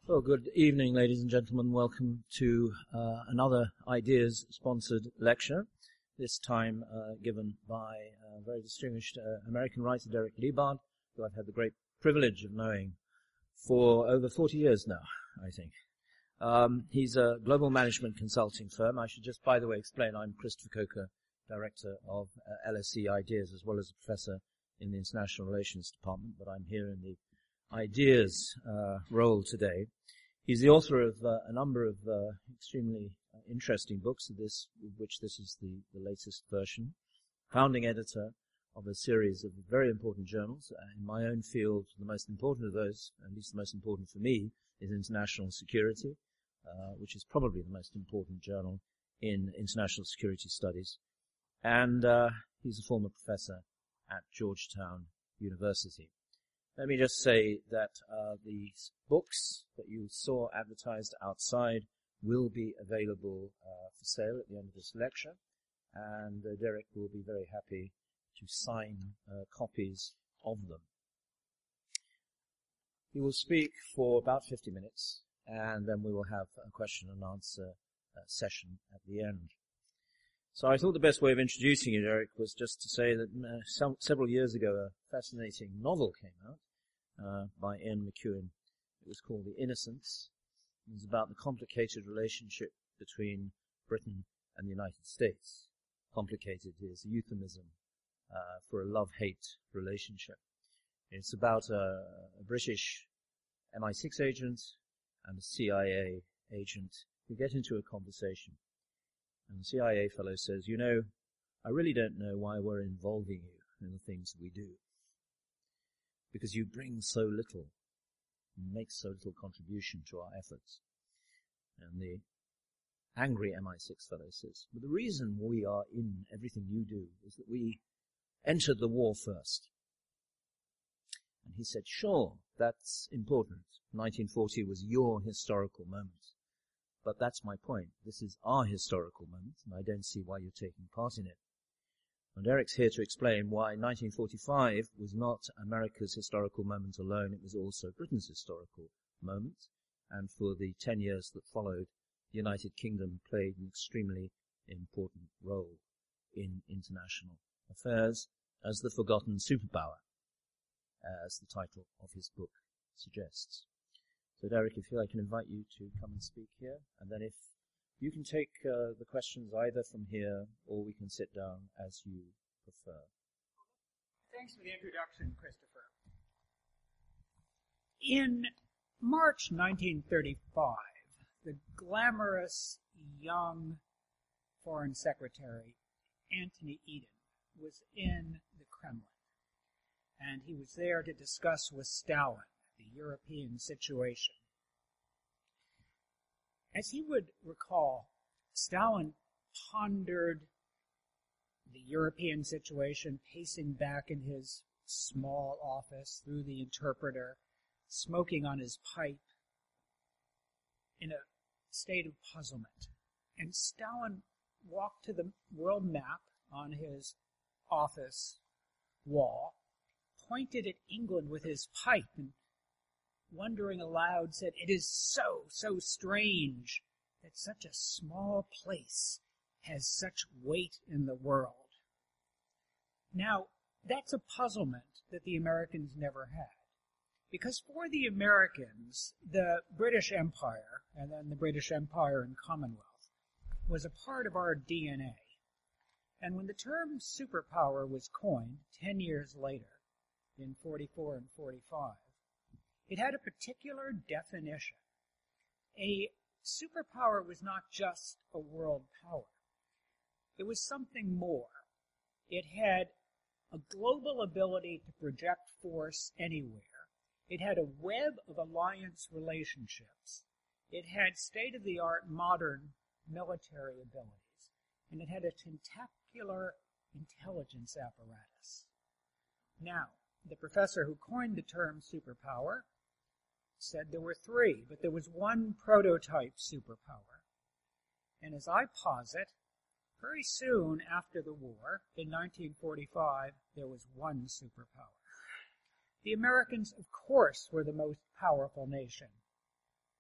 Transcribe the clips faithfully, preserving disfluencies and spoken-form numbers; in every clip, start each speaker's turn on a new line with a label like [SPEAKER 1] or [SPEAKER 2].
[SPEAKER 1] Well, good evening, ladies and gentlemen. Welcome to uh, another Ideas-sponsored lecture, this time uh, given by a very distinguished uh, American writer, Derek Liebard, who I've had the great privilege of knowing for over forty years now, I think. Um, he's a global management consulting firm. I should just, by the way, explain I'm Christopher Coker, Director of uh, L S E Ideas, as well as a professor in the International Relations Department, but I'm here in the Ideas uh, role today. He's the author of uh, a number of uh, extremely uh, interesting books, of this, of which this is the, the latest version. Founding editor of a series of very important journals. Uh, in my own field, the most important of those, at least the most important for me, is International Security, uh, which is probably the most important journal in international security studies. And uh, he's a former professor at Georgetown University. Let me just say that uh, the books that you saw advertised outside will be available uh, for sale at the end of this lecture, and uh, Derek will be very happy to sign uh, copies of them. He will speak for about fifty minutes, and then we will have a question and answer uh, session at the end. So I thought the best way of introducing you, Derek, was just to say that uh, some, several years ago a fascinating novel came out uh, by Ian McEwan. It was called The Innocents. It was about the complicated relationship between Britain and the United States. Complicated is a euphemism uh, for a love-hate relationship. It's about a, a British M I six agent and a C I A agent who get into a conversation. And the C I A fellow says, you know, I really don't know why we're involving you in the things we do. Because you bring so little, and make so little contribution to our efforts. And the angry M I six fellow says, but the reason we are in everything you do is that we entered the war first. And he said, sure, that's important. nineteen forty was your historical moment. But that's my point. This is our historical moment, and I don't see why you're taking part in it. And Eric's here to explain why nineteen forty-five was not America's historical moment alone, it was also Britain's historical moment. And for the ten years that followed, the United Kingdom played an extremely important role in international affairs as the forgotten superpower, as the title of his book suggests. So, Derek, if you like, I can invite you to come and speak here, and then if you can take uh, the questions either from here or we can sit down as you prefer.
[SPEAKER 2] Thanks for the introduction, Christopher. In March nineteen thirty-five, the glamorous young Foreign Secretary Anthony Eden was in the Kremlin, and he was there to discuss with Stalin the European situation. As he would recall, Stalin pondered the European situation, pacing back in his small office through the interpreter, smoking on his pipe, in a state of puzzlement. And Stalin walked to the world map on his office wall, pointed at England with his pipe, and wondering aloud, said, it is so, so strange that such a small place has such weight in the world. Now, that's a puzzlement that the Americans never had. Because for the Americans, the British Empire, and then the British Empire and Commonwealth, was a part of our D N A. And when the term superpower was coined ten years later, in forty-four and forty-five, it had a particular definition. A superpower was not just a world power. It was something more. It had a global ability to project force anywhere. It had a web of alliance relationships. It had state-of-the-art modern military abilities. And it had a tentacular intelligence apparatus. Now, the professor who coined the term superpower said there were three, but there was one prototype superpower. And as I posit, very soon after the war, in nineteen forty-five, there was one superpower. The Americans, of course, were the most powerful nation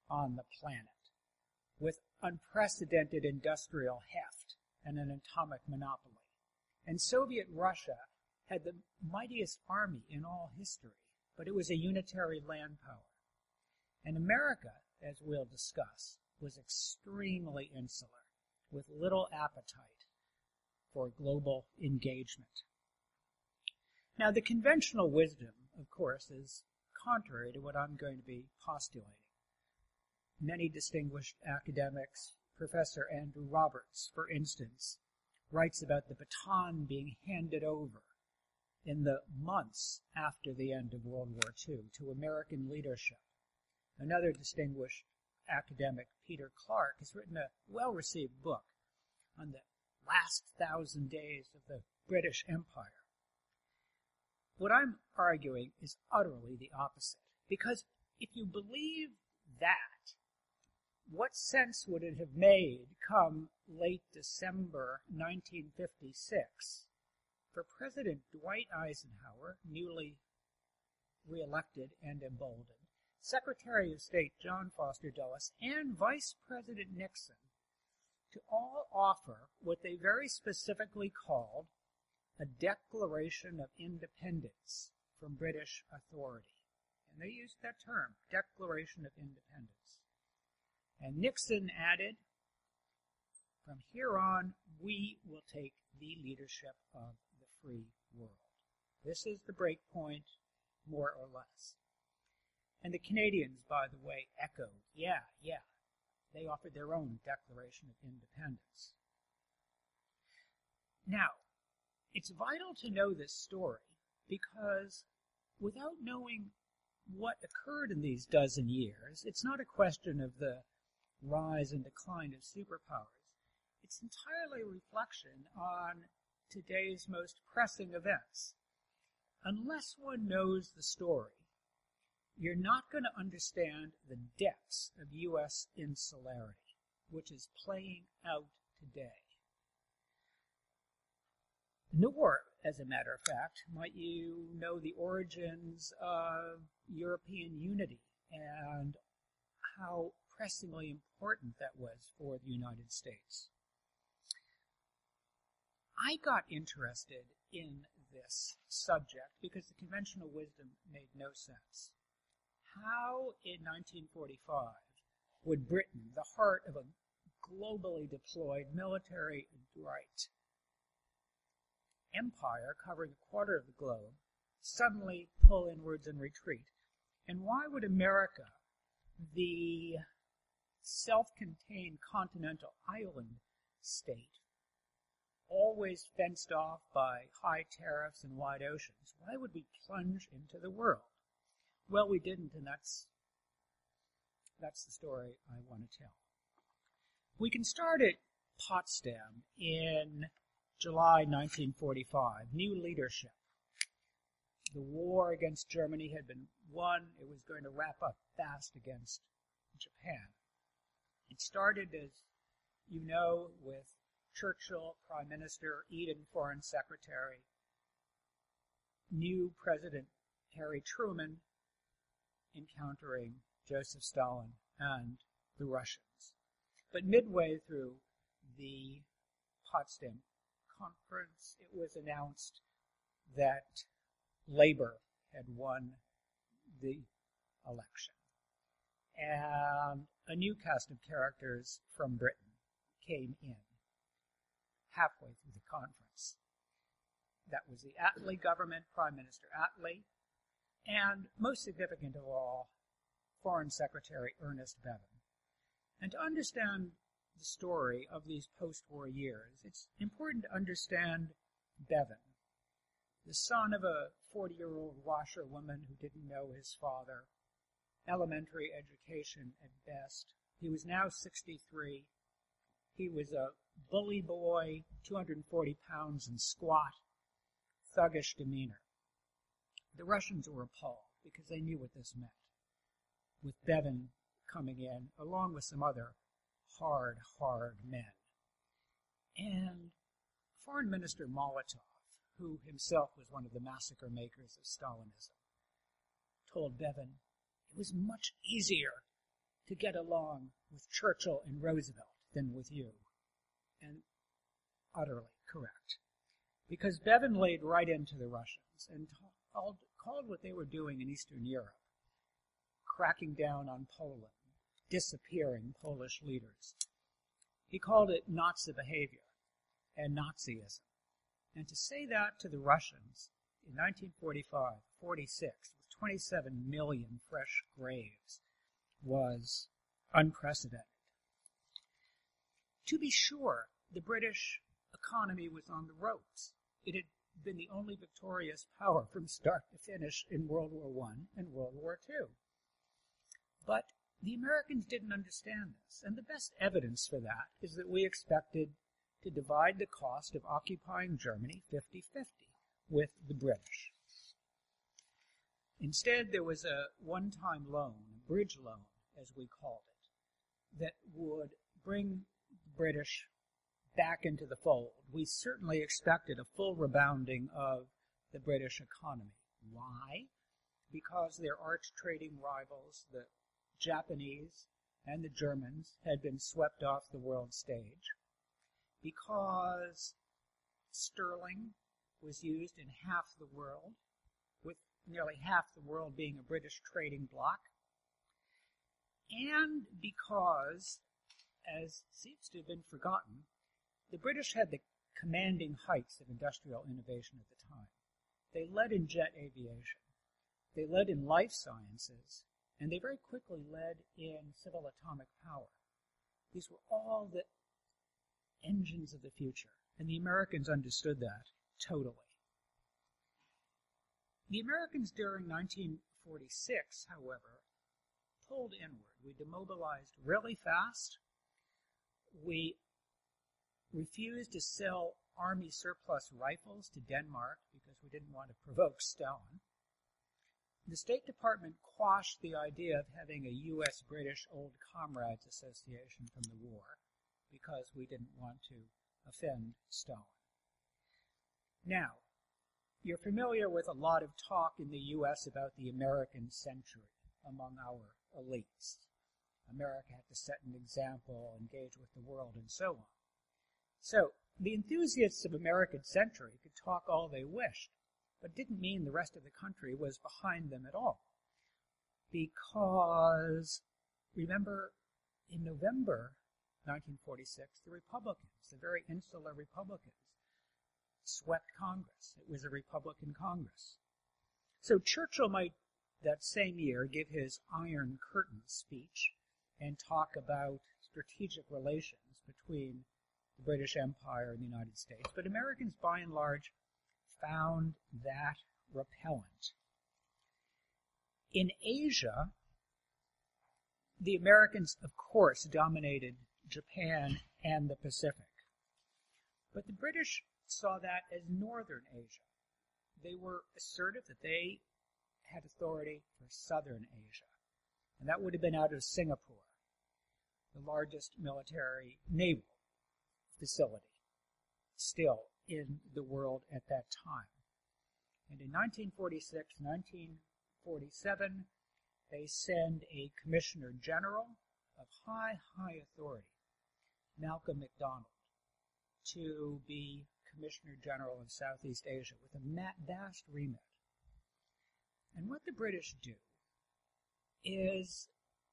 [SPEAKER 2] on the planet, with unprecedented industrial heft and an atomic monopoly. And Soviet Russia had the mightiest army in all history, but it was a unitary land power. And America, as we'll discuss, was extremely insular, with little appetite for global engagement. Now, the conventional wisdom, of course, is contrary to what I'm going to be postulating. Many distinguished academics, Professor Andrew Roberts, for instance, writes about the baton being handed over in the months after the end of World War Two to American leadership. Another distinguished academic, Peter Clark, has written a well-received book on the last thousand days of the British Empire. What I'm arguing is utterly the opposite, because if you believe that, what sense would it have made come late December nineteen fifty-six for President Dwight Eisenhower, newly reelected and emboldened, Secretary of State John Foster Dulles, and Vice President Nixon to all offer what they very specifically called a Declaration of Independence from British authority? And they used that term, Declaration of Independence. And Nixon added, from here on, we will take the leadership of the free world. This is the break point, more or less. And the Canadians, by the way, echoed, yeah, yeah. They offered their own Declaration of Independence. Now, it's vital to know this story because without knowing what occurred in these dozen years, it's not a question of the rise and decline of superpowers. It's entirely a reflection on today's most pressing events. Unless one knows the story, you're not going to understand the depths of U S insularity, which is playing out today. Nor, as a matter of fact, might you know the origins of European unity and how pressingly important that was for the United States. I got interested in this subject because the conventional wisdom made no sense. How in nineteen forty-five would Britain, the heart of a globally deployed military right empire covering a quarter of the globe, suddenly pull inwards and retreat? And why would America, the self-contained continental island state, always fenced off by high tariffs and wide oceans, why would we plunge into the world? Well, we didn't, and that's, that's the story I want to tell. We can start at Potsdam in July nineteen forty-five, new leadership. The war against Germany had been won. It was going to wrap up fast against Japan. It started, as you know, with Churchill, Prime Minister, Eden, Foreign Secretary, new President Harry Truman encountering Joseph Stalin and the Russians. But midway through the Potsdam Conference, it was announced that Labour had won the election. And a new cast of characters from Britain came in halfway through the conference. That was the Attlee government, Prime Minister Attlee, and most significant of all, Foreign Secretary Ernest Bevin. And to understand the story of these post-war years, it's important to understand Bevin, the son of a forty-year-old washerwoman who didn't know his father, elementary education at best. He was now sixty-three. He was a bully boy, two hundred forty pounds and squat, thuggish demeanor. The Russians were appalled because they knew what this meant, with Bevin coming in, along with some other hard, hard men. And Foreign Minister Molotov, who himself was one of the massacre makers of Stalinism, told Bevin it was much easier to get along with Churchill and Roosevelt than with you. And utterly correct. Because Bevin laid right into the Russians and called, called what they were doing in Eastern Europe, cracking down on Poland, disappearing Polish leaders. He called it Nazi behavior and Nazism. And to say that to the Russians in nineteen forty-five, forty-six, with twenty-seven million fresh graves, was unprecedented. To be sure, the British economy was on the ropes. It had been the only victorious power from start to finish in World War One and World War Two. But the Americans didn't understand this, and the best evidence for that is that we expected to divide the cost of occupying Germany fifty-fifty with the British. Instead, there was a one-time loan, a bridge loan, as we called it, that would bring the British back into the fold. We certainly expected a full rebounding of the British economy. Why? Because their arch trading rivals, the Japanese and the Germans, had been swept off the world stage. Because sterling was used in half the world, with nearly half the world being a British trading bloc. And because, as seems to have been forgotten, the British had the commanding heights of industrial innovation at the time. They led in jet aviation. They led in life sciences. And they very quickly led in civil atomic power. These were all the engines of the future. And the Americans understood that totally. The Americans during nineteen forty-six, however, pulled inward. We demobilized really fast. We refused to sell Army surplus rifles to Denmark because we didn't want to provoke Stalin. The State Department quashed the idea of having a U S British Old Comrades Association from the war because we didn't want to offend Stalin. Now, you're familiar with a lot of talk in the U S about the American century among our elites. America had to set an example, engage with the world, and so on. So, the enthusiasts of American century could talk all they wished, but didn't mean the rest of the country was behind them at all. Because, remember, in November nineteen forty-six, the Republicans, the very insular Republicans, swept Congress. It was a Republican Congress. So Churchill might, that same year, give his Iron Curtain speech and talk about strategic relations between the British Empire and the United States. But Americans, by and large, found that repellent. In Asia, the Americans, of course, dominated Japan and the Pacific. But the British saw that as Northern Asia. They were assertive that they had authority for Southern Asia. And that would have been out of Singapore, the largest military naval facility still in the world at that time. And in nineteen forty-six, nineteen forty-seven, they send a Commissioner General of high, high authority, Malcolm MacDonald, to be Commissioner General in Southeast Asia with a vast remit. And what the British do is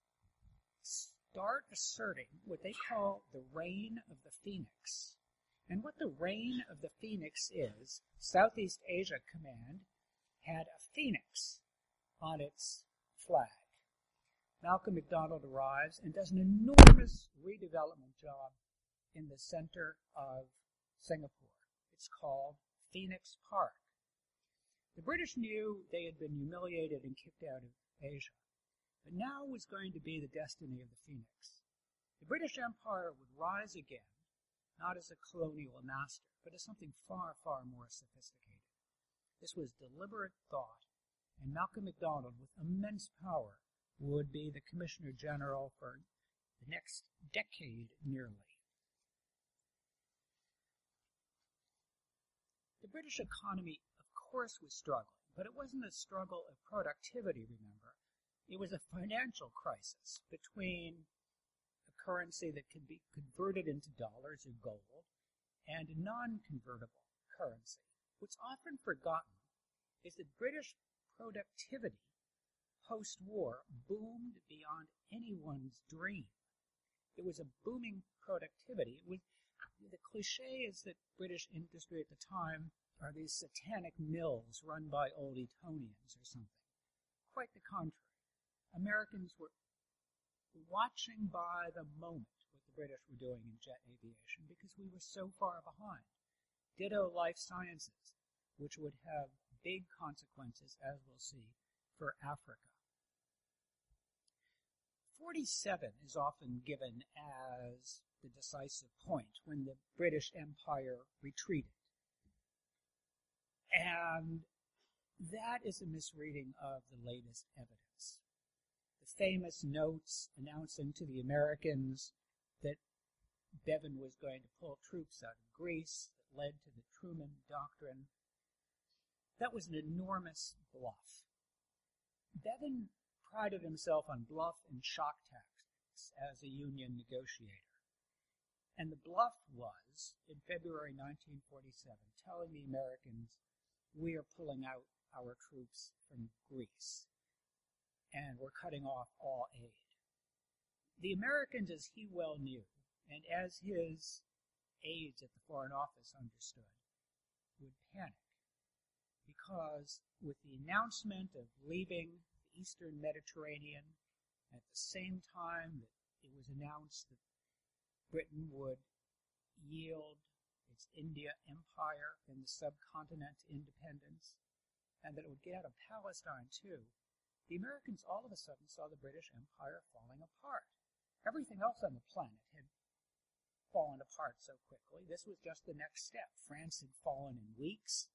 [SPEAKER 2] start asserting what they call the reign of the Phoenix. And what the reign of the Phoenix is, Southeast Asia Command had a phoenix on its flag. Malcolm MacDonald arrives and does an enormous redevelopment job in the center of Singapore. It's called Phoenix Park. The British knew they had been humiliated and kicked out of Asia, but now was going to be the destiny of the Phoenix. The British Empire would rise again, not as a colonial master, but as something far, far more sophisticated. This was deliberate thought, and Malcolm MacDonald, with immense power, would be the Commissioner General for the next decade nearly. The British economy, of course, was struggling, but it wasn't a struggle of productivity, remember. It was a financial crisis between a currency that could be converted into dollars or gold and a non-convertible currency. What's often forgotten is that British productivity post-war boomed beyond anyone's dream. It was a booming productivity. It was, the cliche is that British industry at the time are these satanic mills run by old Etonians or something. Quite the contrary. Americans were watching by the moment what the British were doing in jet aviation because we were so far behind. Ditto life sciences, which would have big consequences, as we'll see, for Africa. forty-seven is often given as the decisive point when the British Empire retreated. And that is a misreading of the latest evidence. The famous notes announcing to the Americans that Bevan was going to pull troops out of Greece that led to the Truman Doctrine, that was an enormous bluff. Bevan prided himself on bluff and shock tactics as a Union negotiator. And the bluff was, in February nineteen forty-seven, telling the Americans, we are pulling out our troops from Greece, and we're cutting off all aid. The Americans, as he well knew, and as his aides at the Foreign Office understood, would panic, because with the announcement of leaving the Eastern Mediterranean, at the same time that it was announced that Britain would yield its India empire and the subcontinent to independence, and that it would get out of Palestine too, the Americans all of a sudden saw the British Empire falling apart. Everything else on the planet had fallen apart so quickly. This was just the next step. France had fallen in weeks.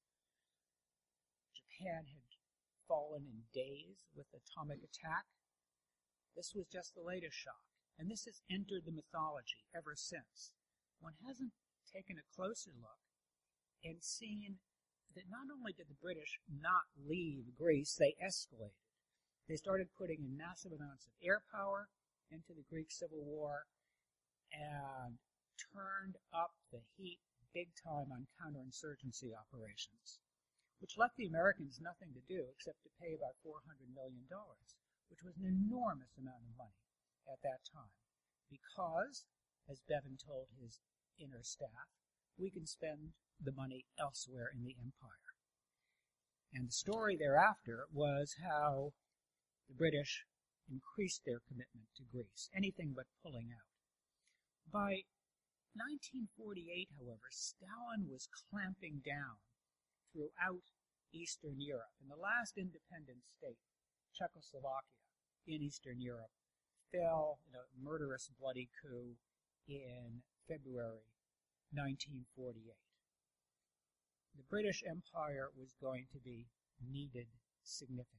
[SPEAKER 2] Japan had fallen in days with atomic attack. This was just the latest shock. And this has entered the mythology ever since. One hasn't taken a closer look and seen that not only did the British not leave Greece, they escalated. They started putting in massive amounts of air power into the Greek Civil War and turned up the heat big time on counterinsurgency operations, which left the Americans nothing to do except to pay about four hundred million dollars, which was an enormous amount of money at that time, because, as Bevan told his inner staff, we can spend the money elsewhere in the empire. And the story thereafter was how the British increased their commitment to Greece, anything but pulling out. By nineteen forty-eight, however, Stalin was clamping down throughout Eastern Europe, and the last independent state, Czechoslovakia, in Eastern Europe, fell in a murderous, bloody coup in February nineteen forty-eight. The British Empire was going to be needed significantly.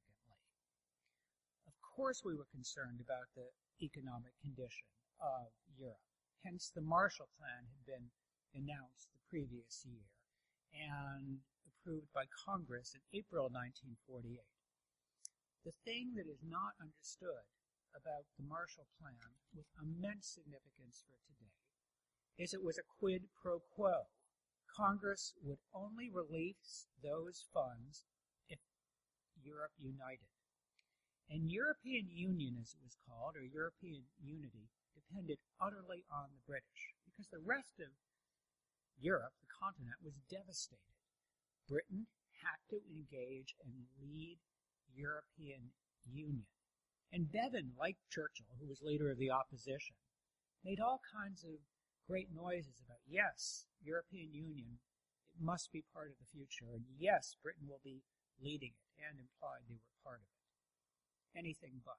[SPEAKER 2] Of course, we were concerned about the economic condition of Europe. Hence, the Marshall Plan had been announced the previous year and approved by Congress in April nineteen forty-eight. The thing that is not understood about the Marshall Plan with immense significance for today is it was a quid pro quo. Congress would only release those funds if Europe united. And European Union, as it was called, or European unity, depended utterly on the British, because the rest of Europe, the continent, was devastated. Britain had to engage and lead European Union. And Bevan, like Churchill, who was leader of the opposition, made all kinds of great noises about, yes, European Union, it must be part of the future, and yes, Britain will be leading it, and implied they were part of it. Anything but.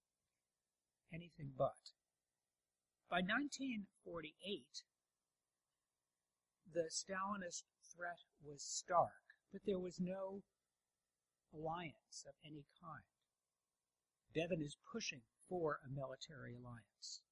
[SPEAKER 2] Anything but. By nineteen forty-eight, the Stalinist threat was stark, but there was no alliance of any kind. Bevan is pushing for a military alliance.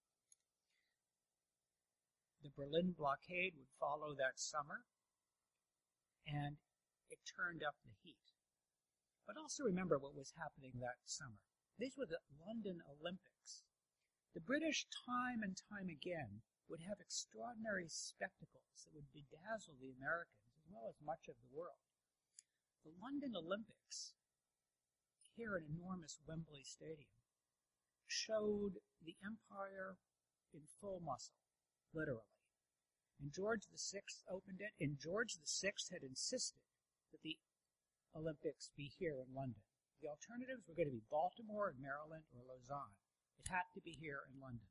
[SPEAKER 2] The Berlin blockade would follow that summer, and it turned up the heat. But also remember what was happening that summer. These were the London Olympics. The British, time and time again, would have extraordinary spectacles that would bedazzle the Americans as well as much of the world. The London Olympics, here at enormous Wembley Stadium, showed the empire in full muscle, literally. And George the Sixth opened it, and George the Sixth had insisted that the Olympics be here in London. The alternatives were going to be Baltimore, Maryland, or Lausanne. It had to be here in London.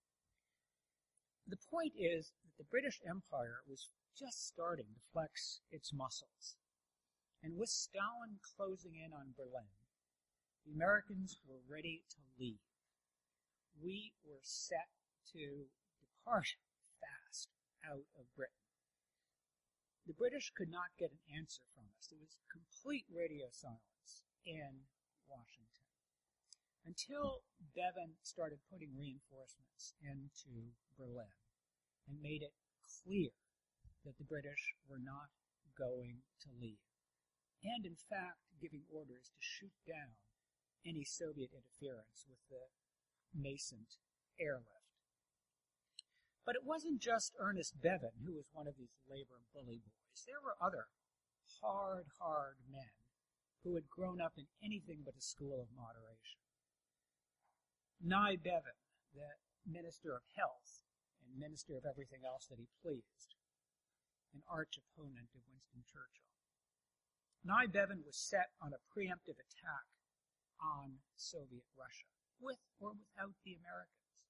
[SPEAKER 2] The point is that the British Empire was just starting to flex its muscles. And with Stalin closing in on Berlin, the Americans were ready to leave. We were set to depart fast out of Britain. The British could not get an answer from us. There was complete radio silence in Washington until Bevan started putting reinforcements into Berlin and made it clear that the British were not going to leave, and in fact giving orders to shoot down any Soviet interference with the nascent airlift. But it wasn't just Ernest Bevin who was one of these labor bully boys. There were other hard, hard men who had grown up in anything but a school of moderation. Nye Bevan, the Minister of Health and Minister of everything else that he pleased, an arch opponent of Winston Churchill. Nye Bevan was set on a preemptive attack on Soviet Russia, with or without the Americans.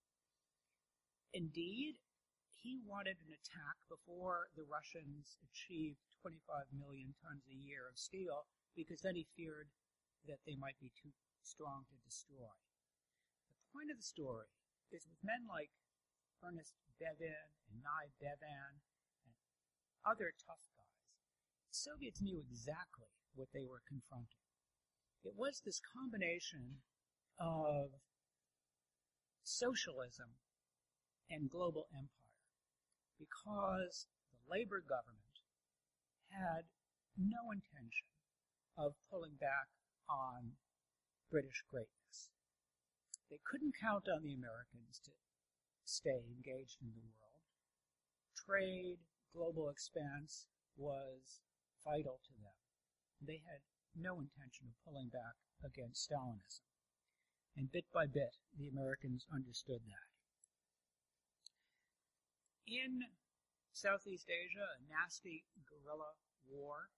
[SPEAKER 2] Indeed, he wanted an attack before the Russians achieved twenty-five million tons a year of steel, because then he feared that they might be too strong to destroy. The point of the story is with men like Ernest Bevin and Nye Bevan and other tough guys, the Soviets knew exactly what they were confronting. It was this combination of socialism and global empire, because the Labour government had no intention of pulling back on British greatness. They couldn't count on the Americans to stay engaged in the world. Trade, global expanse was vital to them. They had no intention of pulling back against Stalinism. And bit by bit, the Americans understood that. In Southeast Asia, a nasty guerrilla war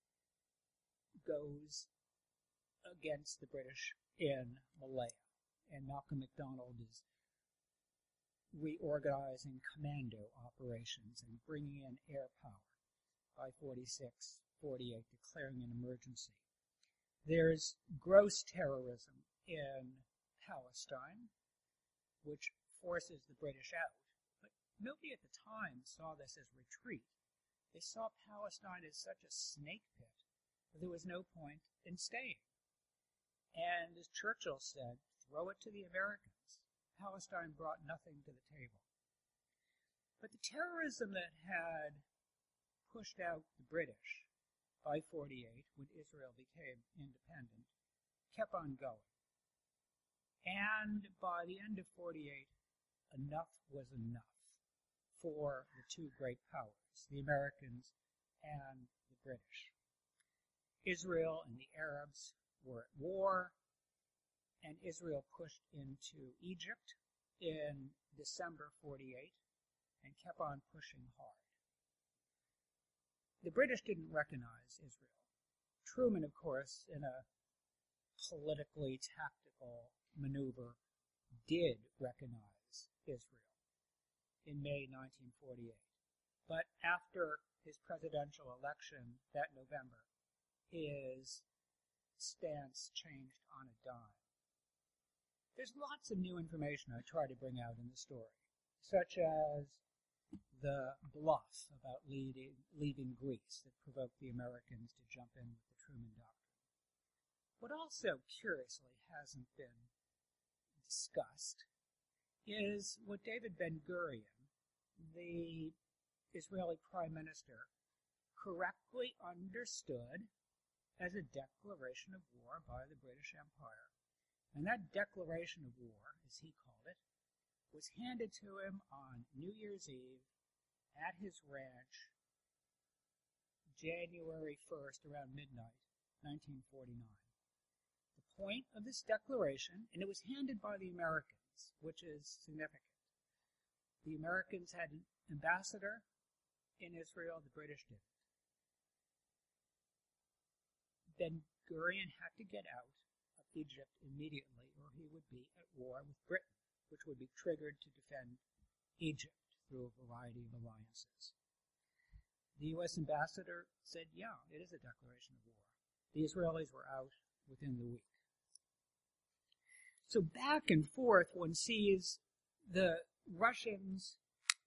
[SPEAKER 2] goes against the British in Malaya, and Malcolm MacDonald is reorganizing commando operations and bringing in air power by forty-six, forty-eight, declaring an emergency. There's gross terrorism in Palestine, which forces the British out. But nobody at the time saw this as retreat. They saw Palestine as such a snake pit that there was no point in staying. And as Churchill said, throw it to the Americans. Palestine brought nothing to the table. But the terrorism that had pushed out the British by forty-eight, when Israel became independent, kept on going. And by the end of forty-eight, enough was enough for the two great powers, the Americans and the British. Israel and the Arabs were at war, and Israel pushed into Egypt in December forty-eight and kept on pushing hard. The British didn't recognize Israel. Truman, of course, in a politically tactical maneuver, did recognize Israel in May nineteen forty-eight. But after his presidential election that November, his stance changed on a dime. There's lots of new information I try to bring out in the story, such as the bluff about leading, leaving Greece that provoked the Americans to jump in with the Truman Doctrine. What also, curiously, hasn't been discussed is what David Ben-Gurion, the Israeli Prime Minister, correctly understood as a declaration of war by the British Empire And that declaration of war, as he called it, was handed to him on New Year's Eve at his ranch, January first, around midnight, nineteen forty-nine. The point of this declaration, and it was handed by the Americans, which is significant. The Americans had an ambassador in Israel, the British didn't. Ben-Gurion had to get out of Egypt immediately, or he would be at war with Britain, which would be triggered to defend Egypt through a variety of alliances. The U S ambassador said, yeah, it is a declaration of war. The Israelis were out within the week. So back and forth, one sees the Russians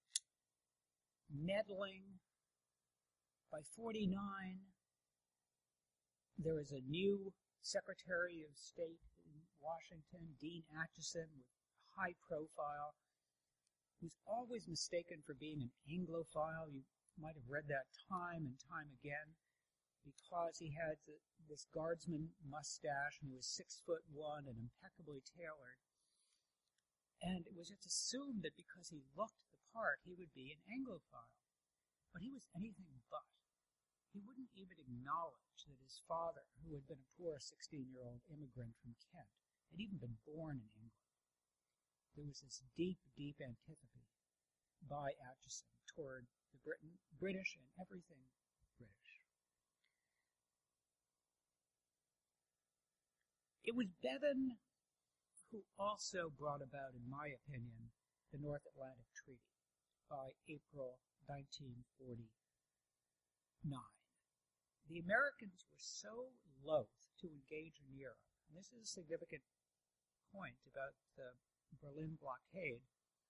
[SPEAKER 2] meddling. By forty-nine, there is a new Secretary of State in Washington, Dean Acheson, with high profile, who's always mistaken for being an Anglophile. You might have read that time and time again, because he had the, this guardsman mustache and he was six foot one and impeccably tailored. And it was just assumed that because he looked the part, he would be an Anglophile. But he was anything but. He wouldn't even acknowledge that his father, who had been a poor sixteen-year-old immigrant from Kent, had even been born in England. There was this deep, deep antipathy by Acheson toward the Britain, British and everything British. It was Bevan who also brought about, in my opinion, the North Atlantic Treaty by April nineteen forty-nine. The Americans were so loath to engage in Europe, and this is a significant point about the Berlin blockade.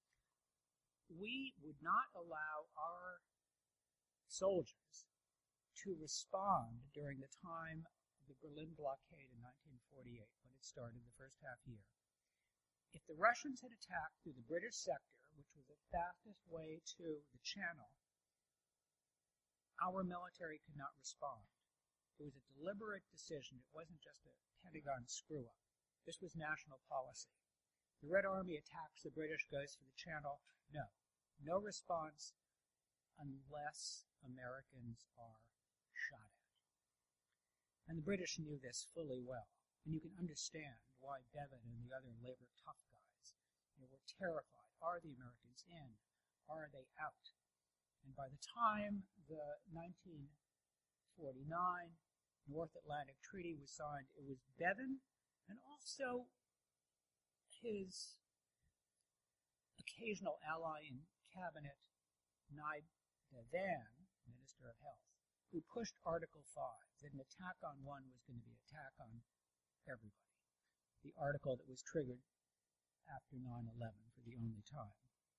[SPEAKER 2] We would not allow our soldiers to respond during the time of the Berlin blockade in nineteen forty-eight, when it started the first half year. If the Russians had attacked through the British sector, which was the fastest way to the Channel, our military could not respond. It was a deliberate decision. It wasn't just a Pentagon screw-up. This was national policy. The Red Army attacks the British, goes for the Channel. No. No response unless Americans are shot at. And the British knew this fully well. And you can understand why Bevan and the other labor tough guys, you know, were terrified. Are the Americans in? Are they out? And by the time the nineteen forty-nine North Atlantic Treaty was signed, it was Bevan and also his occasional ally in cabinet, Naib Devan, Minister of Health, who pushed Article five, that an attack on one was going to be an attack on everybody. The article that was triggered after nine eleven for the only time.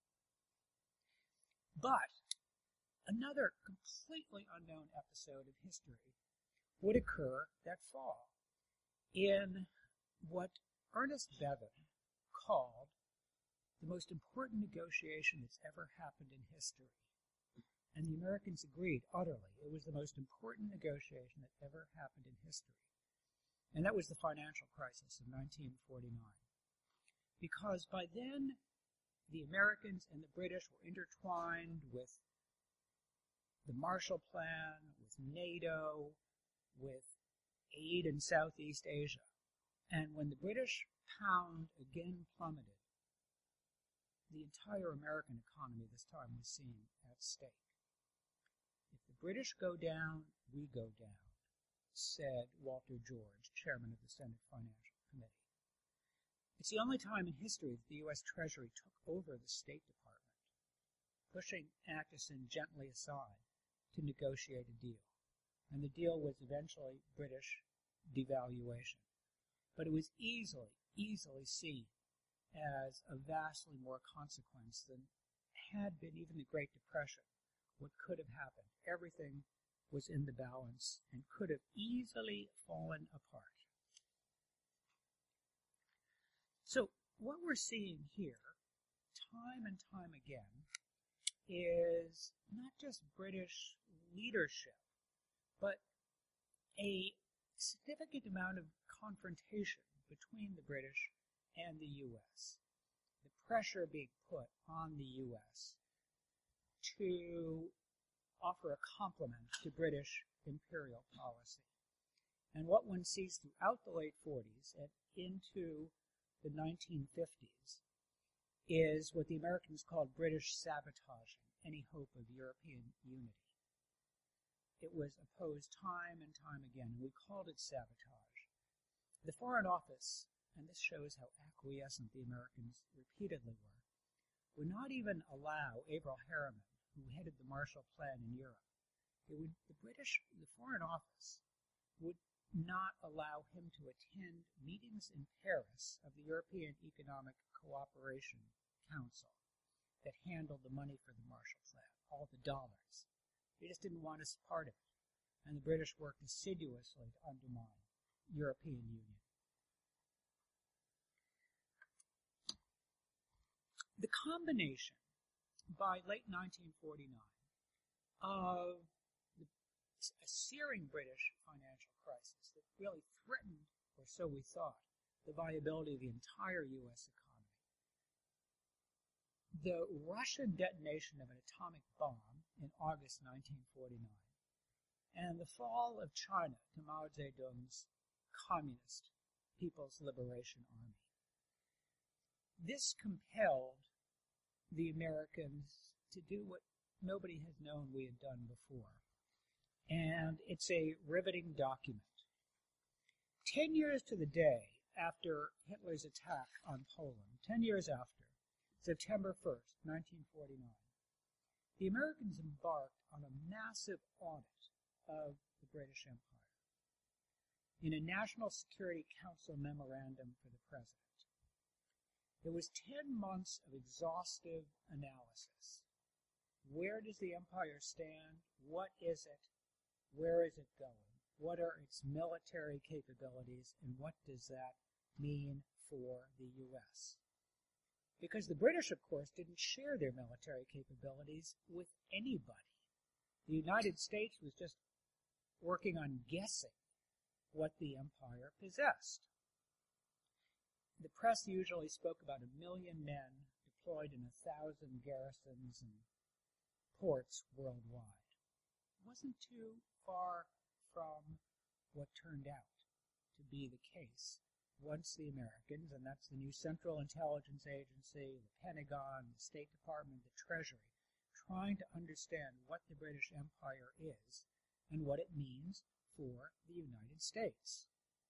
[SPEAKER 2] But another completely unknown episode of history would occur that fall in what Ernest Bevan called the most important negotiation that's ever happened in history. And the Americans agreed utterly. It was the most important negotiation that ever happened in history. And that was the financial crisis of nineteen forty-nine. Because by then, the Americans and the British were intertwined with the Marshall Plan, with NATO, with aid in Southeast Asia. And when the British pound again plummeted, the entire American economy this time was seen at stake. If the British go down, we go down, said Walter George, chairman of the Senate Financial Committee. It's the only time in history that the U S Treasury took over the State Department, pushing Acheson gently aside to negotiate a deal. And the deal was eventually British devaluation. But it was easily, easily seen as a vastly more consequence than had been even the Great Depression. What could have happened? Everything was in the balance and could have easily fallen apart. So what we're seeing here, time and time again, is not just British leadership, but a significant amount of confrontation between the British and the U S. The pressure being put on the U S to offer a complement to British imperial policy. And what one sees throughout the late forties and into the nineteen fifties is what the Americans called British sabotaging any hope of European unity. It was opposed time and time again, and we called it sabotage. The Foreign Office, and this shows how acquiescent the Americans repeatedly were, would not even allow Averell Harriman, who headed the Marshall Plan in Europe. It would, the British, the Foreign Office, would not allow him to attend meetings in Paris of the European Economic Cooperation Council that handled the money for the Marshall Plan, all the dollars. They just didn't want us part of it, and the British worked assiduously to undermine European Union. The combination, by late nineteen forty-nine, of the, a searing British financial crisis that really threatened, or so we thought, the viability of the entire U S economy, the Russian detonation of an atomic bomb in August nineteen forty-nine, and the fall of China to Mao Zedong's Communist People's Liberation Army. This compelled the Americans to do what nobody has known we had done before. And it's a riveting document. Ten years to the day after Hitler's attack on Poland, ten years after, September first, nineteen forty-nine, the Americans embarked on a massive audit of the British Empire in a National Security Council memorandum for the President. There was ten months of exhaustive analysis. Where does the empire stand? What is it? Where is it going? What are its military capabilities? And what does that mean for the U S? Because the British, of course, didn't share their military capabilities with anybody. The United States was just working on guessing what the empire possessed. The press usually spoke about a million men deployed in a thousand garrisons and ports worldwide. It wasn't too far from what turned out to be the case once the Americans, and that's the new Central Intelligence Agency, the Pentagon, the State Department, the Treasury, trying to understand what the British Empire is and what it means for the United States.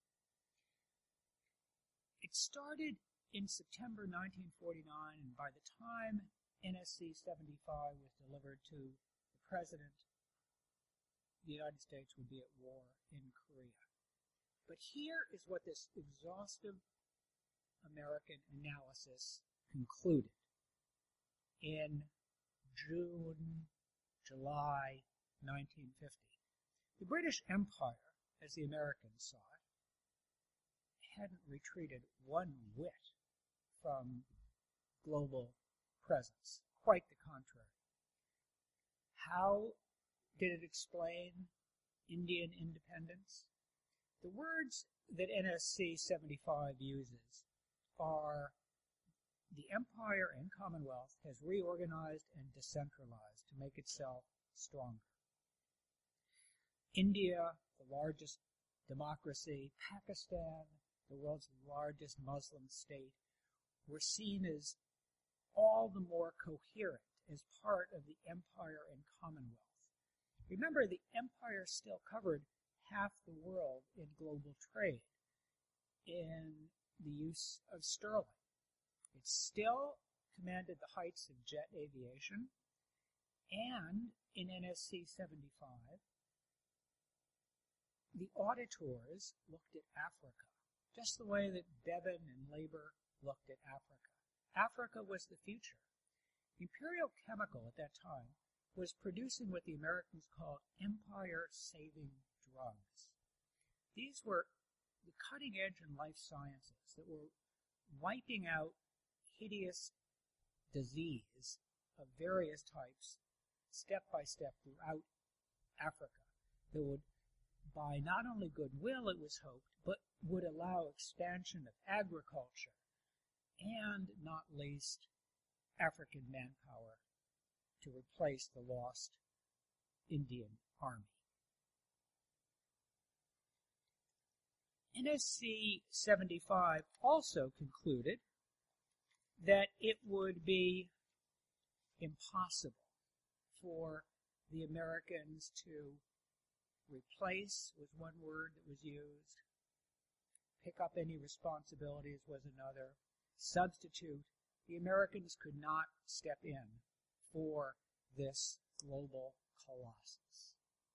[SPEAKER 2] It started in September nineteen forty-nine, and by the time N S C seventy-five was delivered to the President, the United States would be at war in Korea. But here is what this exhaustive American analysis concluded in June, July nineteen fifty. The British Empire, as the Americans saw it, hadn't retreated one whit from global presence. Quite the contrary. How did it explain Indian independence? The words that N S C seventy-five uses are: the empire and commonwealth has reorganized and decentralized to make itself stronger. India, the largest democracy, Pakistan, the world's largest Muslim state, were seen as all the more coherent as part of the empire and commonwealth. Remember, the empire still covered half the world in global trade, in the use of sterling. It still commanded the heights of jet aviation, and in N S C seventy-five, the auditors looked at Africa, just the way that Bevan and Labour looked at Africa. Africa was the future. Imperial Chemical at that time was producing what the Americans called empire-saving drugs. These were the cutting edge in life sciences that were wiping out hideous disease of various types step by step throughout Africa that would, by not only goodwill, it was hoped, but would allow expansion of agriculture and, not least, African manpower to replace the lost Indian army. N S C seventy-five also concluded that it would be impossible for the Americans to replace was one word that was used, pick up any responsibilities was another, substitute. The Americans could not step in for this global colossus.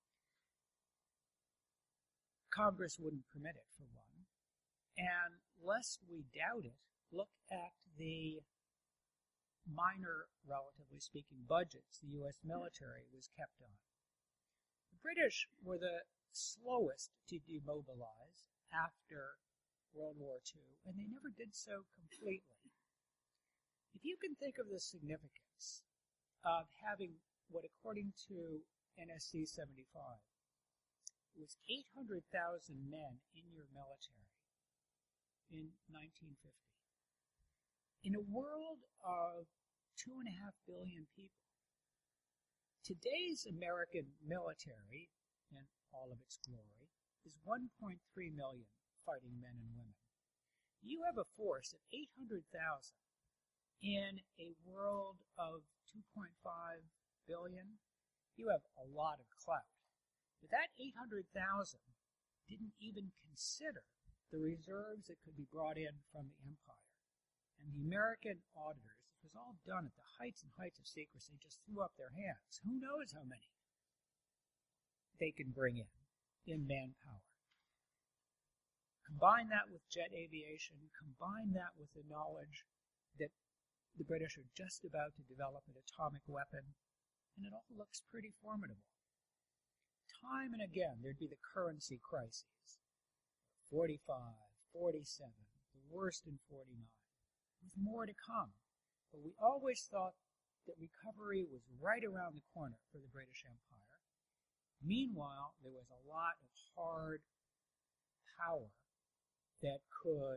[SPEAKER 2] Congress wouldn't permit it, for one. And lest we doubt it, look at the minor, relatively speaking, budgets the U S military was kept on. The British were the slowest to demobilize after World War Two, and they never did so completely. If you can think of the significance of having what, according to N S C seventy-five, was eight hundred thousand men in your military in nineteen fifty. In a world of two and a half billion people, today's American military, in all of its glory, is one point three million fighting men and women. You have a force of eight hundred thousand in a world of two point five billion. You have a lot of clout. But that eight hundred thousand didn't even consider the reserves that could be brought in from the empire. And the American auditors, it was all done at the heights and heights of secrecy, just threw up their hands. Who knows how many they can bring in, in manpower. Combine that with jet aviation, combine that with the knowledge that the British are just about to develop an atomic weapon, and it all looks pretty formidable. Time and again, there'd be the currency crises. forty-five, forty-seven, the worst in forty-nine, with more to come. But we always thought that recovery was right around the corner for the British Empire. Meanwhile, there was a lot of hard power that could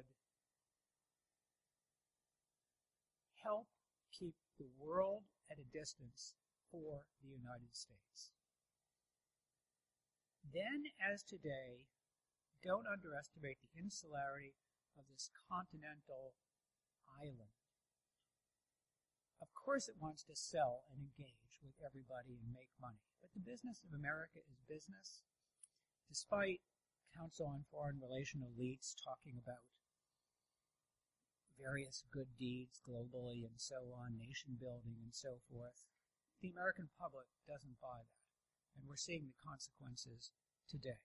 [SPEAKER 2] help keep the world at a distance for the United States. Then, as today, don't underestimate the insularity of this continental island. Of course it wants to sell and engage with everybody and make money, but the business of America is business. Despite Council on Foreign Relations elites talking about various good deeds globally and so on, nation building and so forth, the American public doesn't buy that, and we're seeing the consequences today.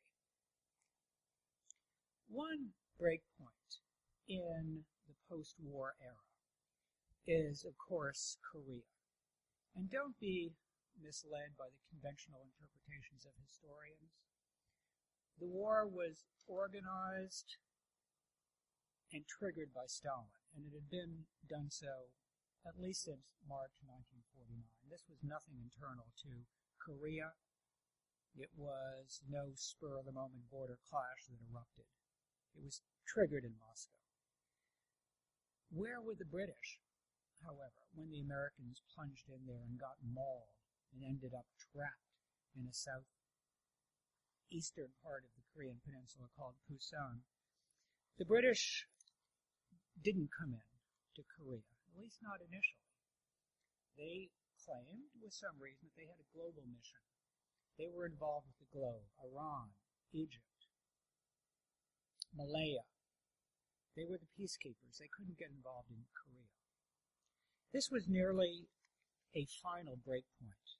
[SPEAKER 2] One breakpoint in the post-war era is, of course, Korea. And don't be misled by the conventional interpretations of historians. The war was organized and triggered by Stalin, and it had been done so at least since March nineteen forty-nine. This was nothing internal to Korea. It was no spur-of-the-moment border clash that erupted. It was triggered in Moscow. Where were the British, however, when the Americans plunged in there and got mauled and ended up trapped in a southeastern part of the Korean peninsula called Pusan? The British didn't come in to Korea, at least not initially. They claimed, with some reason, that they had a global mission. They were involved with the globe, Iran, Egypt, Malaya. They were the peacekeepers. They couldn't get involved in Korea. This was nearly a final breakpoint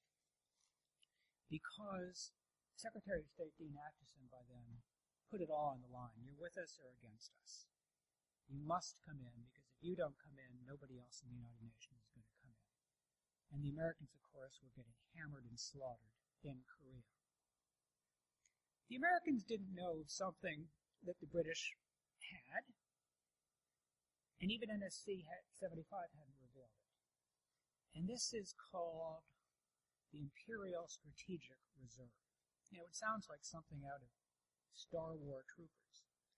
[SPEAKER 2] because Secretary of State Dean Acheson by then put it all on the line. You're with us or against us. You must come in, because if you don't come in, nobody else in the United Nations is going to come in. And the Americans, of course, were getting hammered and slaughtered in Korea. The Americans didn't know something that the British had, and even N S C seventy-five hadn't revealed it. And this is called the Imperial Strategic Reserve. You know, it sounds like something out of Star Wars Troopers.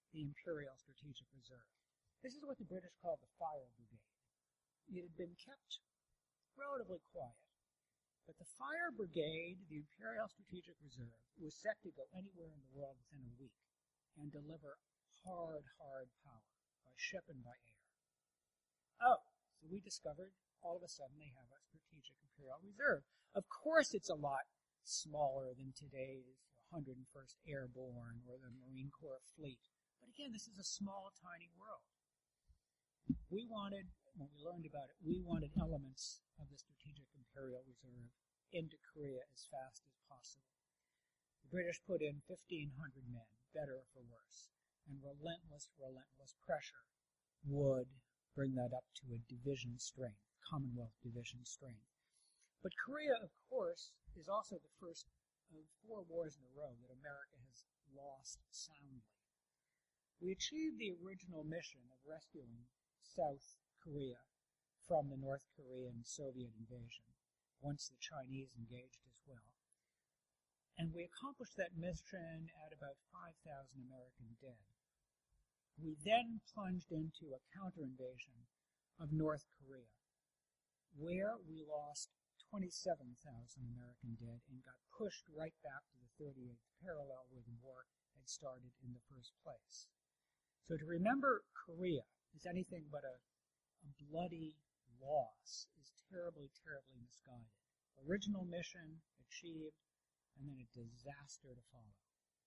[SPEAKER 2] the Imperial Strategic Reserve. This is what the British called the Fire Brigade. It had been kept relatively quiet, but the Fire Brigade, the Imperial Strategic Reserve, was set to go anywhere in the world within a week and deliver hard, hard power by ship and by air. Oh, so we discovered all of a sudden they have a Strategic Imperial Reserve. Of course it's a lot smaller than today's one hundred first Airborne or the Marine Corps Fleet. But again, this is a small, tiny world. We wanted, when we learned about it, we wanted elements of the Strategic Imperial Reserve into Korea as fast as possible. The British put in fifteen hundred men, better or for worse, and relentless, relentless pressure would bring that up to a division strength, Commonwealth division strength. But Korea, of course, is also the first of four wars in a row that America has lost soundly. We achieved the original mission of rescuing South Korea from the North Korean Soviet invasion, once the Chinese engaged as well. And we accomplished that mission at about five thousand American dead. We then plunged into a counter-invasion of North Korea, where we lost twenty-seven thousand American dead and got pushed right back to the thirty-eighth parallel where the war had started in the first place. So to remember Korea as anything but a, a bloody loss is terribly, terribly misguided. Original mission achieved, and then a disaster to follow.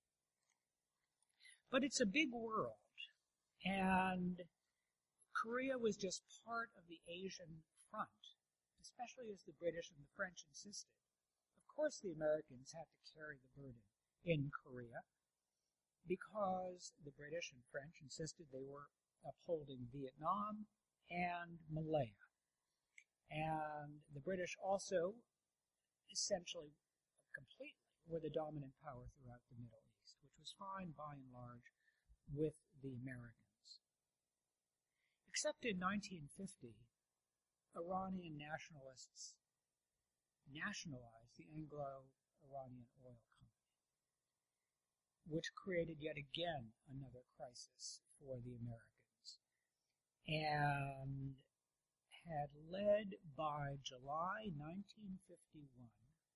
[SPEAKER 2] But it's a big world, and Korea was just part of the Asian front, especially as the British and the French insisted. Of course, the Americans had to carry the burden in Korea because the British and French insisted they were upholding Vietnam and Malaya. And the British also essentially completely were the dominant power throughout the Middle East, which was fine by and large with the Americans. Except in nineteen fifty, Iranian nationalists nationalized the Anglo-Iranian Oil Company, which created yet again another crisis for the Americans, and had led by July nineteen fifty-one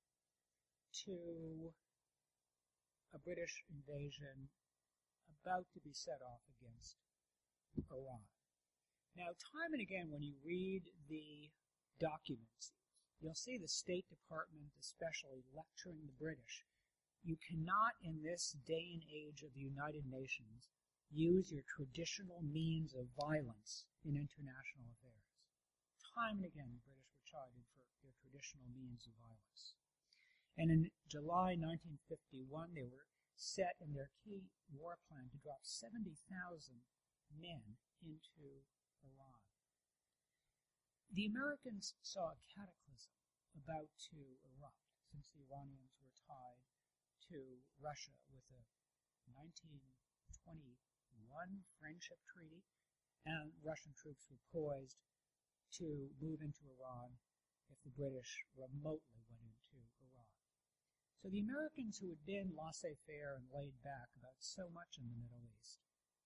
[SPEAKER 2] to a British invasion about to be set off against Iran. Now, time and again, when you read the documents, you'll see the State Department especially lecturing the British. You cannot, in this day and age of the United Nations, use your traditional means of violence in international affairs. Time and again, the British were chided for their traditional means of violence. And in July nineteen fifty-one, they were set in their key war plan to drop seventy thousand men into Iran. The Americans saw a cataclysm about to erupt, since the Iranians were tied to Russia with a nineteen twenty-one friendship treaty, and Russian troops were poised to move into Iran if the British remotely went into Iran. So the Americans, who had been laissez-faire and laid back about so much in the Middle East,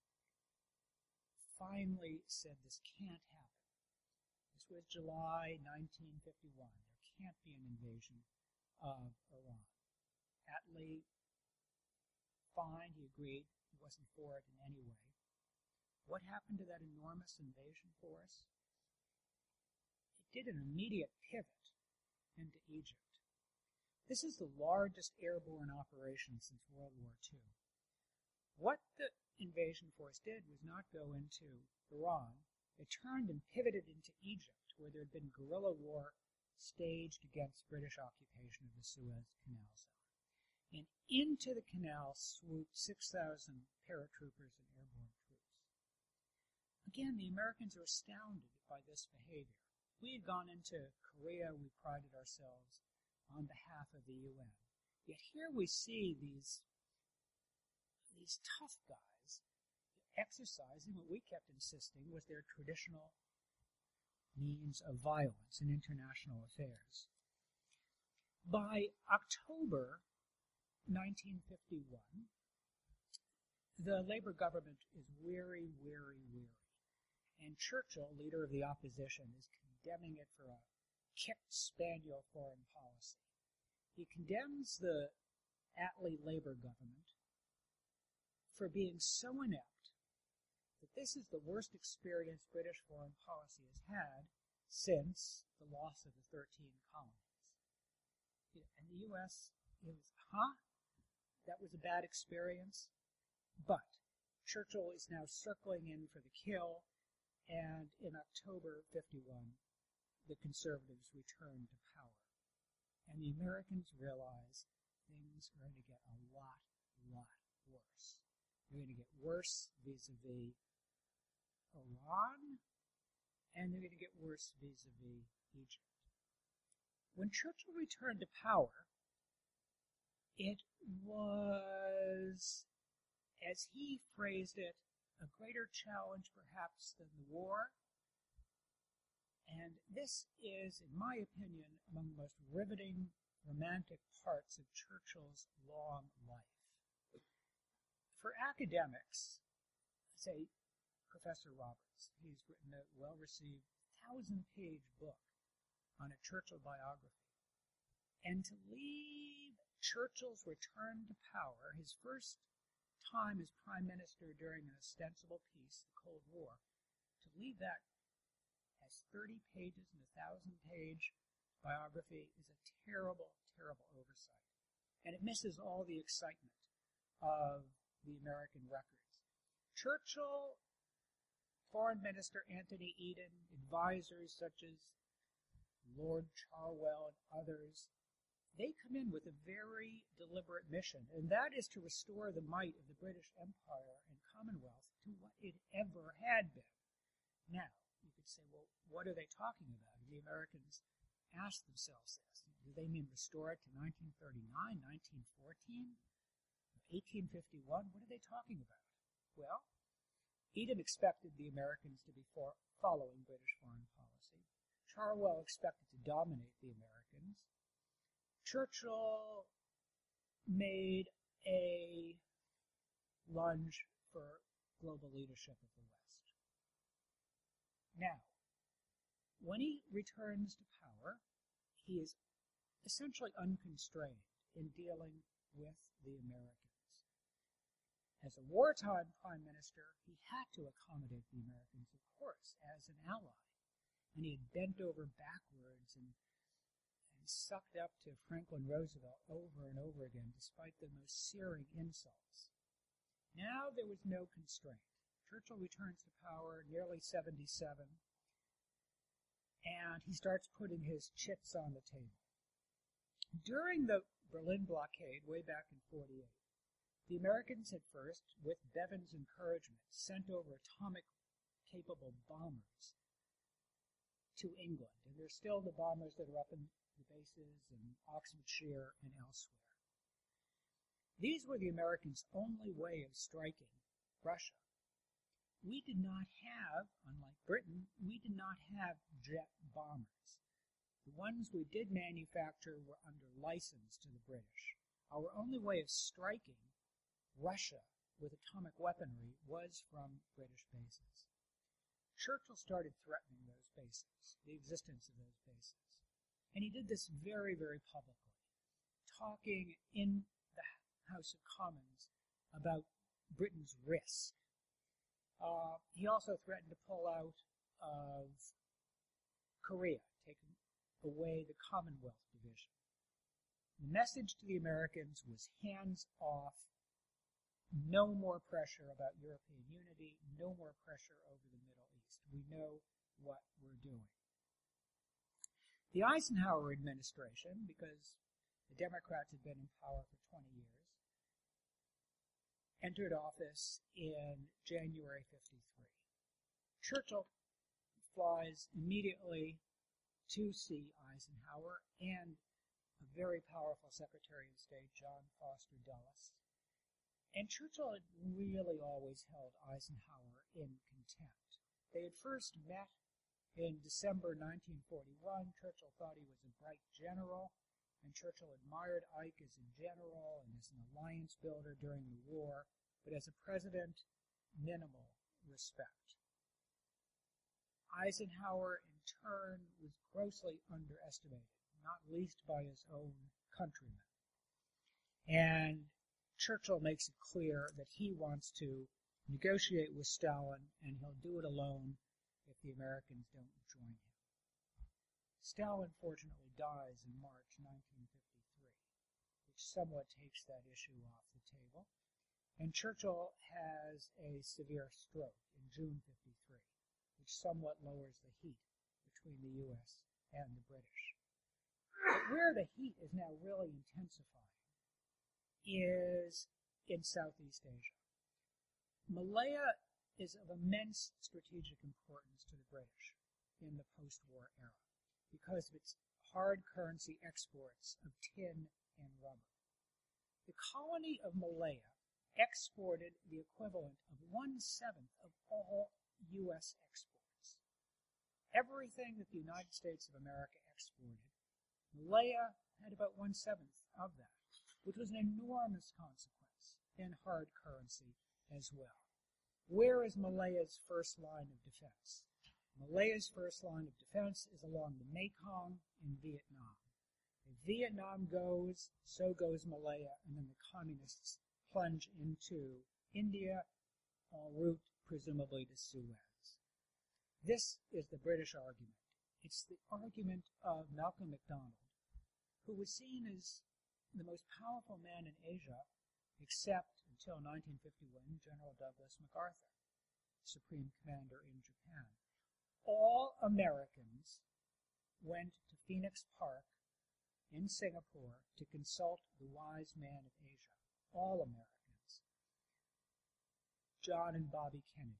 [SPEAKER 2] finally said this can't happen. This was July nineteen fifty-one. There can't be an invasion of Iran. Attlee, fine, he agreed. He wasn't for it in any way. What happened to that enormous invasion force? It did an immediate pivot into Egypt. This is the largest airborne operation since World War Two. What the invasion force did was not go into Iran. It turned and pivoted into Egypt, where there had been guerrilla war staged against British occupation of the Suez Canal zone. And into the canal swooped six thousand paratroopers and airborne troops. Again, the Americans are astounded by this behavior. We had gone into Korea, we prided ourselves on behalf of the U N. Yet here we see these, these tough guys exercising what we kept insisting was their traditional means of violence in international affairs. By October nineteen fifty-one, the Labour government is weary, weary, weary. And Churchill, leader of the opposition, is condemning it for a kicked spaniel foreign policy. He condemns the Attlee Labour government for being so inept that this is the worst experience British foreign policy has had since the loss of the thirteen colonies. And the U S is, huh? That was a bad experience? But Churchill is now circling in for the kill, and in October fifty-one, the Conservatives returned to power. And the Americans realize things are going to get a lot, lot worse. They're going to get worse vis-a-vis Iran, and they're going to get worse vis-a-vis Egypt. When Churchill returned to power, it was, as he phrased it, a greater challenge perhaps than the war. And this is, in my opinion, among the most riveting, romantic parts of Churchill's long life. For academics, say Professor Roberts, he's written a well-received thousand-page book on a Churchill biography. And to leave Churchill's return to power, his first time as prime minister during an ostensible peace, the Cold War, to leave that as thirty pages in a thousand-page biography is a terrible, terrible oversight. And it misses all the excitement of the American records. Churchill, Foreign Minister Anthony Eden, advisors such as Lord Charwell and others, they come in with a very deliberate mission, and that is to restore the might of the British Empire and Commonwealth to what it ever had been. Now, you could say, well, what are they talking about? And the Americans ask themselves this. Do they mean restore it to nineteen thirty-nine, nineteen fourteen, eighteen fifty-one? What are they talking about? Well, Eden expected the Americans to be for following British foreign policy. Charwell expected to dominate the Americans. Churchill made a lunge for global leadership of the West. Now, when he returns to power, he is essentially unconstrained in dealing with the Americans. As a wartime prime minister, he had to accommodate the Americans, of course, as an ally. And he had bent over backwards and, and sucked up to Franklin Roosevelt over and over again, despite the most searing insults. Now there was no constraint. Churchill returns to power, nearly seventy-seven, and he starts putting his chips on the table. During the Berlin blockade, way back in forty-eight, the Americans had first, with Bevan's encouragement, sent over atomic-capable bombers to England, and there's still the bombers that are up in the bases in Oxfordshire and elsewhere. These were the Americans' only way of striking Russia. We did not have, unlike Britain, we did not have jet bombers. The ones we did manufacture were under license to the British. Our only way of striking Russia with atomic weaponry was from British bases. Churchill started threatening those bases, the existence of those bases. And he did this very, very publicly, talking in the House of Commons about Britain's risk. Uh, he also threatened to pull out of Korea, taking away the Commonwealth division. The message to the Americans was hands off, no more pressure about European unity, no more pressure over the Middle East. We know what we're doing. The Eisenhower administration, because the Democrats had been in power for twenty years, entered office in January fifty-three. Churchill flies immediately to see Eisenhower and a very powerful Secretary of State, John Foster Dulles. And Churchill had really always held Eisenhower in contempt. They had first met in December nineteen forty-one. Churchill thought he was a bright general, and Churchill admired Ike as a general and as an alliance builder during the war, but as a president, minimal respect. Eisenhower, in turn, was grossly underestimated, not least by his own countrymen. And Churchill makes it clear that he wants to negotiate with Stalin, and he'll do it alone if the Americans don't join him. Stalin, fortunately, dies in March nineteen fifty-three, which somewhat takes that issue off the table. And Churchill has a severe stroke in June fifty-three, which somewhat lowers the heat between the U S and the British. But where the heat is now really intensifying is in Southeast Asia. Malaya is of immense strategic importance to the British in the post-war era because of its hard currency exports of tin and rubber. The colony of Malaya exported the equivalent of one-seventh of all U S exports. Everything that the United States of America exported, Malaya had about one-seventh of that, which was an enormous consequence in hard currency as well. Where is Malaya's first line of defense? Malaya's first line of defense is along the Mekong in Vietnam. If Vietnam goes, so goes Malaya, and then the communists plunge into India, en route presumably to Suez. This is the British argument. It's the argument of Malcolm MacDonald, who was seen as the most powerful man in Asia, except until nineteen fifty-one, General Douglas MacArthur, Supreme Commander in Japan. All Americans went to Phoenix Park in Singapore to consult the wise man of Asia. All Americans. John and Bobby Kennedy.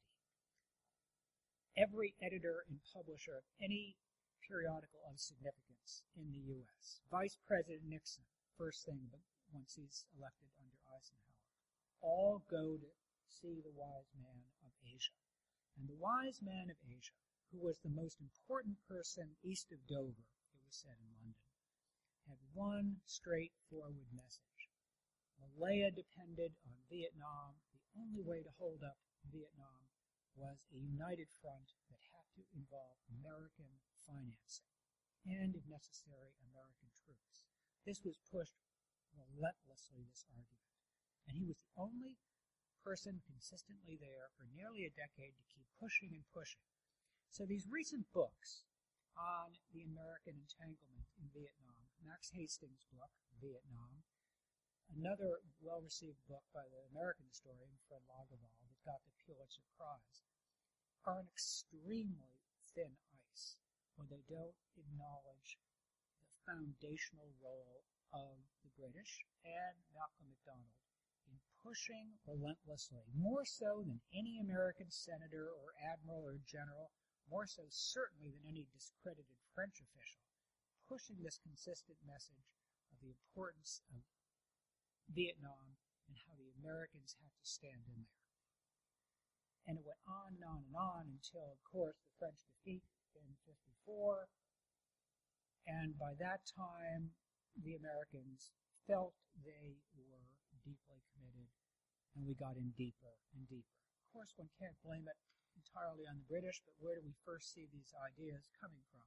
[SPEAKER 2] Every editor and publisher of any periodical of significance in the U S. Vice President Nixon, first thing but once he's elected under Eisenhower. All go to see the wise man of Asia. And the wise man of Asia, who was the most important person east of Dover, it was said in London, had one straightforward message. Malaya depended on Vietnam. The only way to hold up Vietnam was a united front that had to involve American financing and, if necessary, American troops. This was pushed relentlessly, this argument. And he was the only person consistently there for nearly a decade to keep pushing and pushing. So these recent books on the American entanglement in Vietnam, Max Hastings' book, Vietnam, another well-received book by the American historian Fred Lagevall that got the Pulitzer Prize, are an extremely thin ice when they don't acknowledge the foundational role of the British and Malcolm MacDonald in pushing relentlessly, more so than any American senator or admiral or general, more so certainly than any discredited French official, pushing this consistent message of the importance of Vietnam and how the Americans had to stand in there. And it went on and on and on until, of course, the French defeat in fifty-four. And by that time, the Americans felt they were deeply committed, and we got in deeper and deeper. Of course, one can't blame it entirely on the British, but where do we first see these ideas coming from?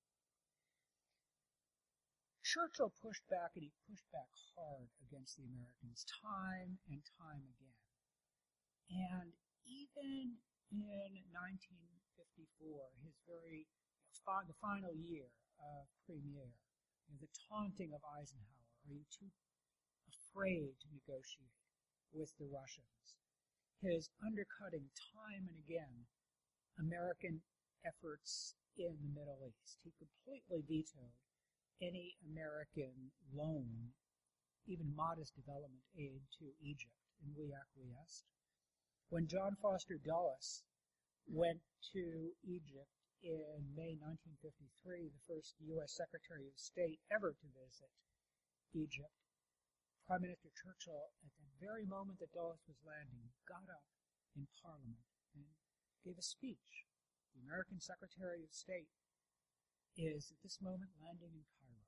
[SPEAKER 2] Churchill pushed back, and he pushed back hard against the Americans time and time again. And even in nineteen fifty-four, his very, you know, the final year of premier, you know, the taunting of Eisenhower, are you too afraid to negotiate with the Russians? His undercutting time and again American efforts in the Middle East. He completely vetoed any American loan, even modest development aid to Egypt, and we acquiesced. When John Foster Dulles went to Egypt in May nineteen fifty-three, the first U S Secretary of State ever to visit Egypt, Prime Minister Churchill, at the very moment that Dulles was landing, got up in Parliament and gave a speech. The American Secretary of State is at this moment landing in Cairo.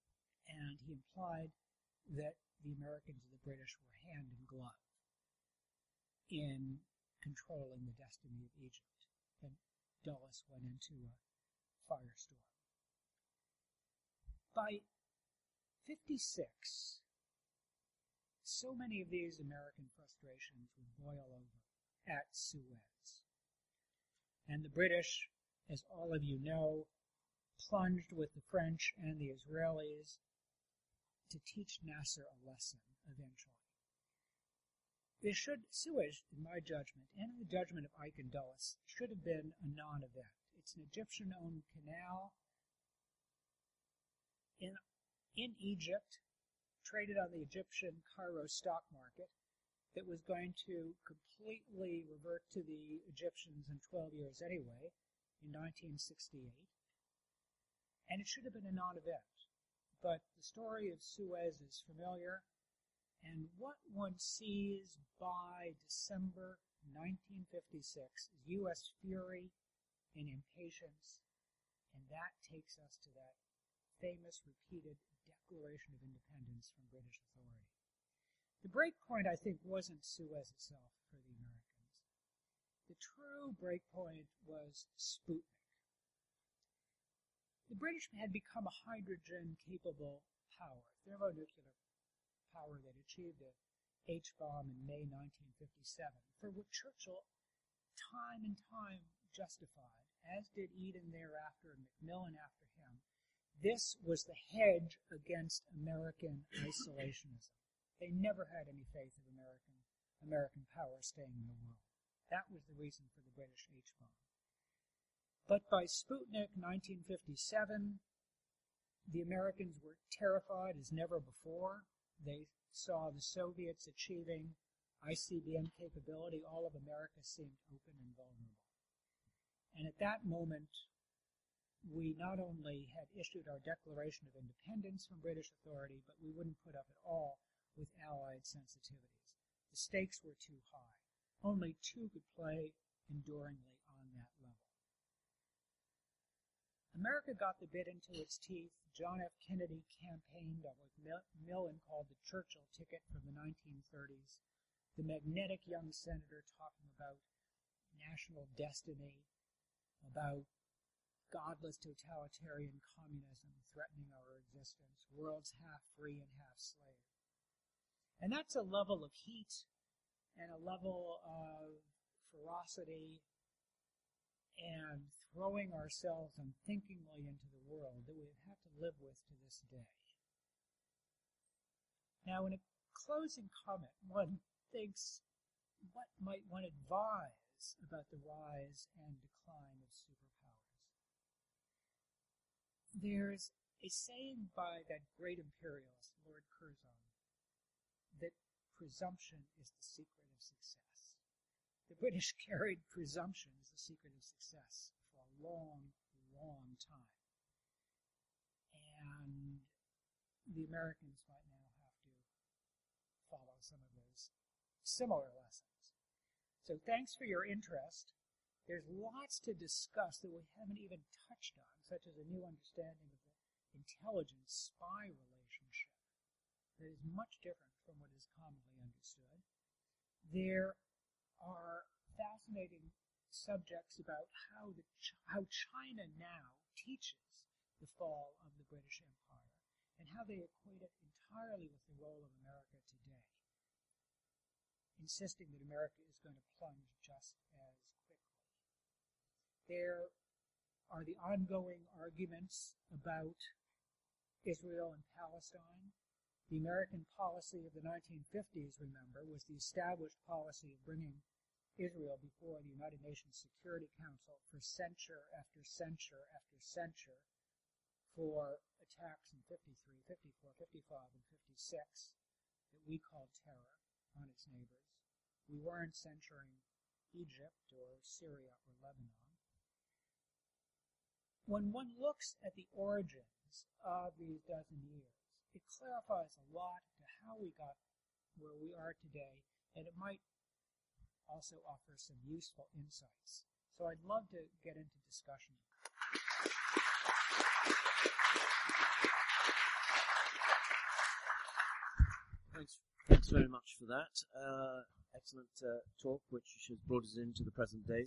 [SPEAKER 2] And he implied that the Americans and the British were hand in glove. in controlling the destiny of Egypt. And Dulles went into a firestorm. By fifty-six, so many of these American frustrations would boil over at Suez. And the British, as all of you know, plunged with the French and the Israelis to teach Nasser a lesson eventually. This should, Suez, in my judgment, and in the judgment of Ike and Dulles, should have been a non-event. It's an Egyptian-owned canal in, in Egypt, traded on the Egyptian Cairo stock market, that was going to completely revert to the Egyptians in twelve years anyway, in nineteen sixty-eight. And it should have been a non-event. But the story of Suez is familiar, and what one sees by December nineteen fifty-six is U S fury and impatience, and that takes us to that famous repeated Declaration of Independence from British authority. The break point, I think, wasn't Suez itself for the Americans. The true break point was Sputnik. The British had become a hydrogen-capable power, thermonuclear power that achieved a H-bomb in May nineteen fifty-seven, for what Churchill time and time justified, as did Eden thereafter and Macmillan after him. This was the hedge against American isolationism. They never had any faith of American American power staying in the world. That was the reason for the British H-bomb. But by Sputnik nineteen fifty-seven, the Americans were terrified as never before. They saw the Soviets achieving I C B M capability. All of America seemed open and vulnerable. And at that moment, we not only had issued our Declaration of Independence from British authority, but we wouldn't put up at all with Allied sensitivities. The stakes were too high. Only two could play enduringly on that level. America got the bit into its teeth. John F. Kennedy campaigned on what Macmillan called the Churchill ticket from the nineteen thirties, the magnetic young senator talking about national destiny, about godless totalitarian communism threatening our existence, worlds half free and half slave. And that's a level of heat and a level of ferocity and throwing ourselves unthinkingly into the world that we've had to live with to this day. Now, in a closing comment, one thinks, what might one advise about the rise and decline of superpowers? There's a saying by that great imperialist, Lord Curzon, that presumption is the secret of success. The British carried presumption as the secret of success for a long, long time. And the Americans might now have to follow some of those similar lessons. So thanks for your interest. There's lots to discuss that we haven't even touched on, such as a new understanding of the intelligence spy relationship that is much different from what is commonly understood. There are fascinating subjects about how the how China now teaches the fall of the British Empire and how they equate it entirely with the role of America today, insisting that America is going to plunge just as quickly. There are the ongoing arguments about Israel and Palestine. The American policy of the nineteen fifties, remember, was the established policy of bringing Israel before the United Nations Security Council for censure after censure after censure for attacks in fifty-three, fifty-four, fifty-five, and fifty-six that we called terror on its neighbors. We weren't censuring Egypt or Syria or Lebanon. When one looks at the origins of these dozen years, it clarifies a lot to how we got where we are today, and it might also offer some useful insights. So I'd love to get into discussion.
[SPEAKER 1] Thanks, thanks very much for that. Uh, excellent uh, talk, which has brought us into the present day.